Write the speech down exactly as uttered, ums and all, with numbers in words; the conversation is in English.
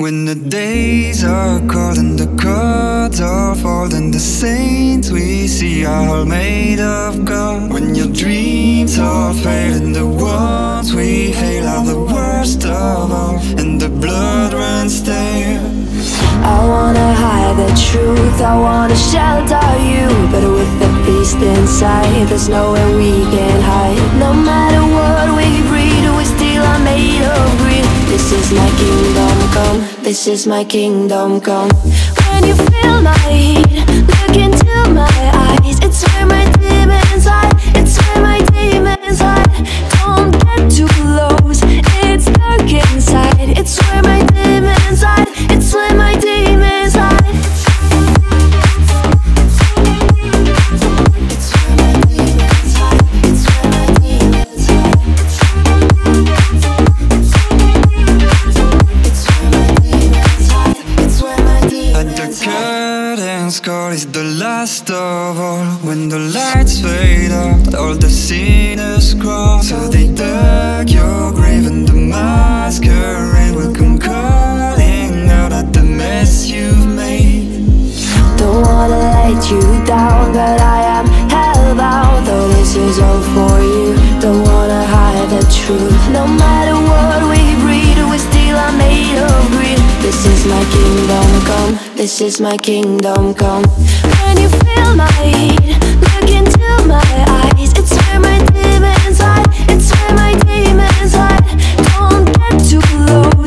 When the days are cold and the cards are folded and the saints we see are all made of gold. When your dreams all fade and the ones we hail are the worst of all, and the blood runs stale. I wanna hide the truth, I wanna shelter you, but with the beast inside, there's nowhere we can hide. No matter what we breed, we still are made of greed. This is my kingdom come, this is my kingdom come. When you feel my heat, look into my eyes. It's where my demons hide, it's where my demons hide. Don't get too close, it's dark inside. It's where my demons hide, it's where my demons hide. Call is the last of all. When the lights fade out, all the sinners crawl. So they dug your grave and the masquerade will come calling out at the mess you've made. Don't wanna let you down, but I am hellbound. Though this is all for you, don't wanna hide the truth. No matter what we breed, we still are made of greed. This is my kingdom come, this is my kingdom come. When you feel my heat, look into my eyes. It's where my demons hide, it's where my demons hide. Don't get too close,